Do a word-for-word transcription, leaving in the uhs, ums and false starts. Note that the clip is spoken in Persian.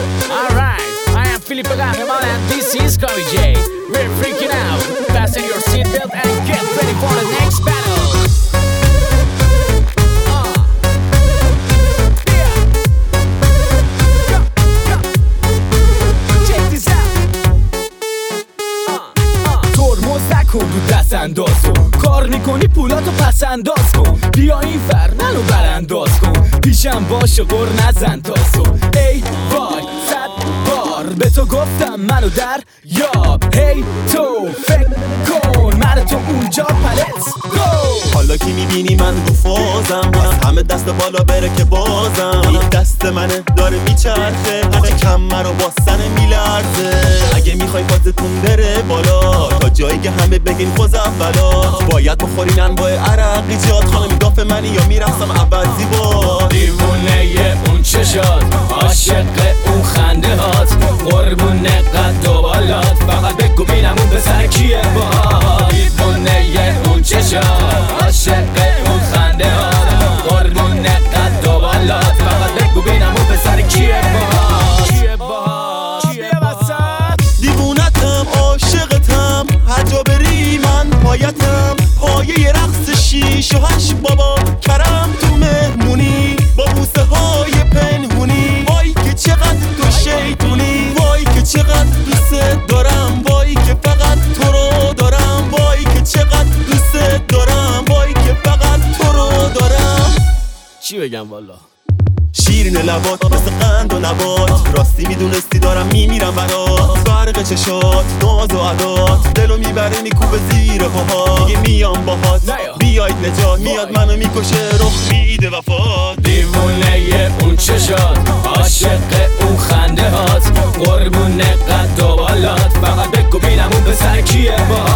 Alright, I am Filippo Kahraman and this is Kari J. We're freaking out. Fasten your seatbelt and get ready for the next battle. Uh. Yeah. Go, go. Check this out. Uh, uh. ترمز نکن رو دست انداز کن، کار میکنی پولاتو پس انداز کن، بیا این فر منو برانداز کن، پیشم باش و گر نزن تاز کن. ای وای صد بار به تو گفتم منو در یاب، هی تو فکر کن من تو اونجا پلت گو. حالا که میبینی من رو فازم، همه دست بالا بره که بازم این دست منه داره میچرخه، هرچی کمر و باستنه میلرزه. اگه میخوای فازتون بره بالا تا جایی که همه بگین خوز اولات، باید بخورین انواع عرق ایجاد. خانمی داف منی یا میرفتم عوضی با دیوونه اون چشات، عاشق اون خنده هات، قربون قد و بالات، فقط بگو بینم اون پسر کیه باهات. دیوونه اون چشات، عاشق اون خنده هات، قربون قد و بالات، فقط بگو بینم اون پسر کیه باهات. کیه باهات دیوونتم عاشقتم، هر جا بری من پایتم، پایه رقص شیش و هشت بابا کرم تو مهمونی با بوسه های پنهونی. وای که چقدر تو شیطونی، وای که چقدر دوست دارم، وای که فقط تو رو دارم، وای که چقدر دوست دارم، وای که فقط تو رو دارم. چی بگم والا؟ شیرین لبات مثل قند و نبات، راستی میدونستی دارم میمیرم برات. برق چشات ناز و عدات، دلو میبره میکوبه زیر پاهات. میگه میام باهات بیاید نجات، میاد منو میکشه رخ میده وفات. دیوونه اون چشات، عاشق اون خنده هات، قربون قد و بالات، فقط بگو بینم اون پسر کیه باهات.